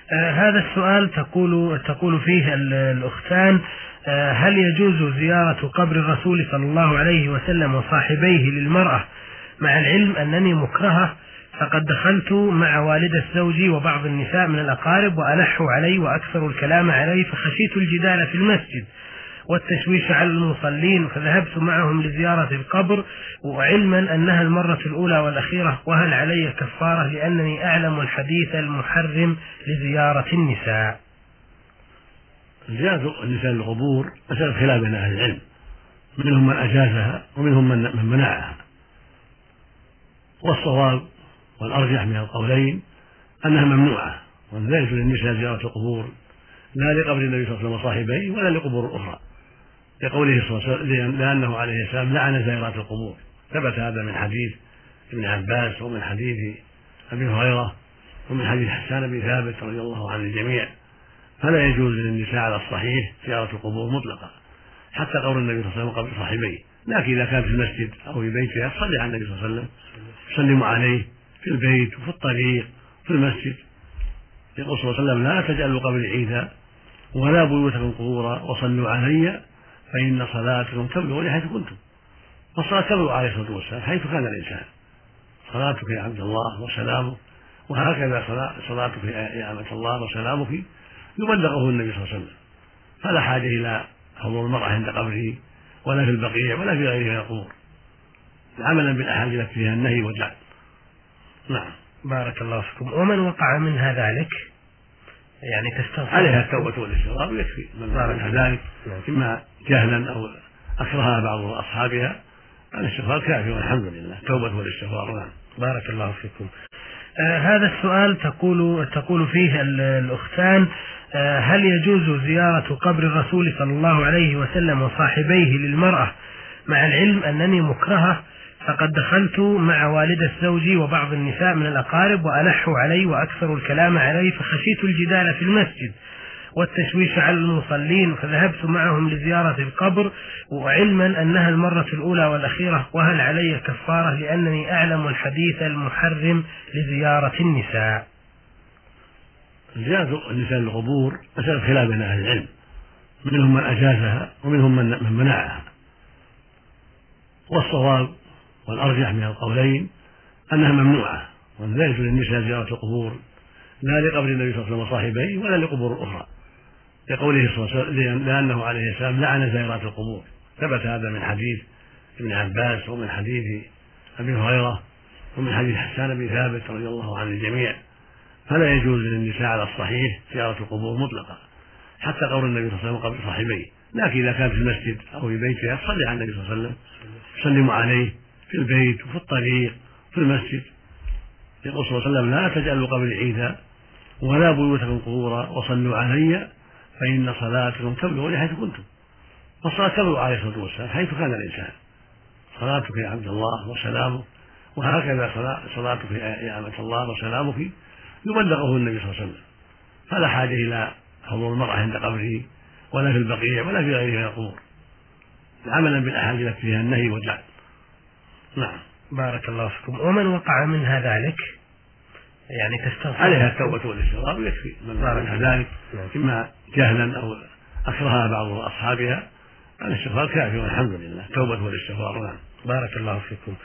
هذا السؤال تقول فيه الأختان: هل يجوز زيارة قبر الرسول صلى الله عليه وسلم وصاحبيه للمرأة مع العلم أنني مكرهة، فقد دخلت مع والدة زوجي وبعض النساء من الأقارب وألحوا علي وأكثروا الكلام علي، فخشيت الجدال في المسجد والتشويش على المصلين، فذهبت معهم لزيارة القبر وعلما أنها المرة الأولى والأخيرة، وهل علي كفارة لأنني أعلم الحديث المحرم لزيارة النساء؟ زيارة النساء للقبور مسألة خلاف بين أهل العلم، منهم من أجازها ومنهم من منعها، والصواب والأرجح من القولين أنها ممنوعة، وأن لا يجوز للنساء زيارة القبور لا لقبر النبي صلى الله عليه وسلم وصاحبيه ولا لقبور أخرى، لقوله صلى الله عليه وسلم لأنه عليه السلام لعن زائرات القبور. ثبت هذا من حديث ابن عباس ومن حديث أبي هريرة ومن حديث حسان بن ثابت رضي الله عن الجميع، فلا يجوز للنساء على الصحيح زيارة القبور مطلقا حتى قول النبي صلى الله عليه وسلم قبر صاحبيه، لكن إذا كان في المسجد أو في بيتها تصلي على النبي صلى الله عليه وسلم، تسلم عليه في البيت وفي الطريق في المسجد. يقول صلى الله عليه وسلم: لا تجعلوا قبري عيدا ولا بيوتكم قبورا وصلوا علي فإن صلاتكم تبلغني حيث كنتم. والصلاة تبلغ عليه الصلاة والسلام حيث كان الإنسان، صلاتك يا عبد الله وسلامه، وهكذا صلاتك يا أمة الله وسلامك يبلغه النبي صلى الله عليه وسلم، فلا حاجة إلى حضور المرأة عند قبره ولا في البقيع ولا في غيره من القبور، عملا بالأحاديث التي فيها النهي واللعن. نعم. بارك الله فيكم. ومن وقع منها ذلك يعني تستغفر عليها التوبة والاستغفار ويكفي من منها ذلك، إما جهلا أو أكرهها بعض أصحابها، الاستغفار كافي والحمد لله، التوبة والاستغفار. نعم. بارك الله فيكم. هذا السؤال تقول فيه الأختان: هل يجوز زيارة قبر الرسول صلى الله عليه وسلم وصاحبيه للمرأة مع العلم أنني مكرهة، فقد دخلت مع والدة زوجي وبعض النساء من الأقارب وألحوا علي وأكثروا الكلام علي، فخشيت الجدال في المسجد والتشويش على المصلين، فذهبت معهم لزيارة القبر وعلما أنها المرة الأولى والأخيرة، وهل علي كفارة لأنني أعلم الحديث المحرم لزيارة النساء؟ زيارة النساء للقبور مسألة خلاف بين أهل العلم، منهم من أجازها ومنهم من منعها، والصواب والأرجح من القولين أنها ممنوعة، وأن لا يجوز للنساء زيارة القبور لا لقبر النبي صلى الله عليه وسلم وصاحبيه ولا لقبور أخرى، لقوله صلى الله عليه وسلم لأنه عليه السلام لعن زائرات القبور. ثبت هذا من حديث ابن عباس ومن حديث أبي هريرة ومن حديث حسان بن ثابت رضي الله عن الجميع، فلا يجوز للنساء على الصحيح زيارة القبور مطلقا حتى قول النبي صلى الله عليه وسلم قبر صاحبيه، لكن إذا كان في المسجد أو في بيتها تصلي على النبي صلى الله عليه وسلم، تسلم عليه في البيت وفي الطريق في المسجد. يقول صلى الله عليه وسلم: لا تجعلوا قبري عيدا ولا بيوتكم قبورا وصلوا علي فإن صلاتكم تبلغني حيث كنتم. والصلاة تبلغ عليه الصلاة والسلام حيث كان الإنسان، صلاتك يا عبد الله وسلامه، وهكذا صلاتك يا أمة الله وسلامك يبلغه النبي صلى الله عليه وسلم، فلا حاجة إلى حضور المرأة عند قبره ولا في البقيع ولا في غيره من القبور، عملا بالأحاديث التي فيها النهي واللعن. نعم. بارك الله فيكم. ومن وقع منها ذلك يعني تستغفر عليها التوبة والاستغفار ويكفي من منها ذلك، إما جهلا أو أكرهها بعض أصحابها، الاستغفار كافي والحمد لله، التوبة والاستغفار. نعم. بارك الله فيكم.